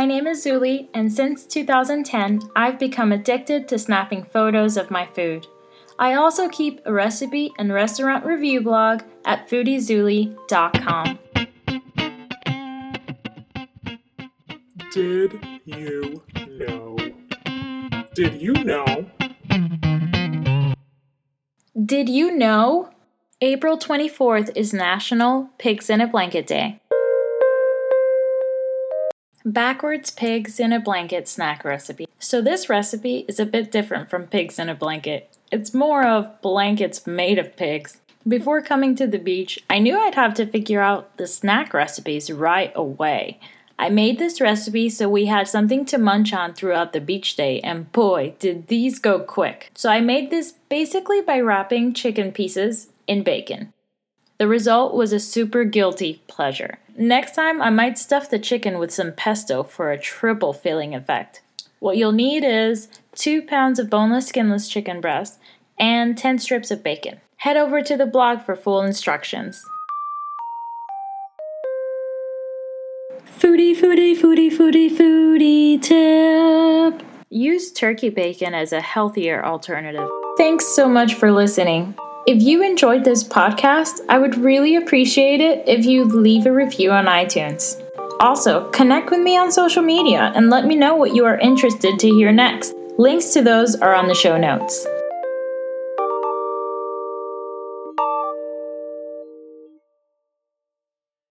My name is Zuli, and since 2010, I've become addicted to snapping photos of my food. I also keep a recipe and restaurant review blog at foodiezuli.com. Did you know? Did you know? Did you know? April 24th is National Pigs in a Blanket Day. Backwards pigs in a blanket snack recipe. So this recipe is a bit different from pigs in a blanket. It's more of blankets made of pigs. Before coming to the beach, I knew I'd have to figure out the snack recipes right away. I made this recipe so we had something to munch on throughout the beach day, and boy, did these go quick. So I made this basically by wrapping chicken pieces in bacon. The result was a super guilty pleasure. Next time, I might stuff the chicken with some pesto for a triple filling effect. What you'll need is 2 pounds of boneless, skinless chicken breast and 10 strips of bacon. Head over to the blog for full instructions. Foodie tip. Use turkey bacon as a healthier alternative. Thanks so much for listening. If you enjoyed this podcast, I would really appreciate it if you'd leave a review on iTunes. Also, connect with me on social media and let me know what you are interested to hear next. Links to those are on the show notes.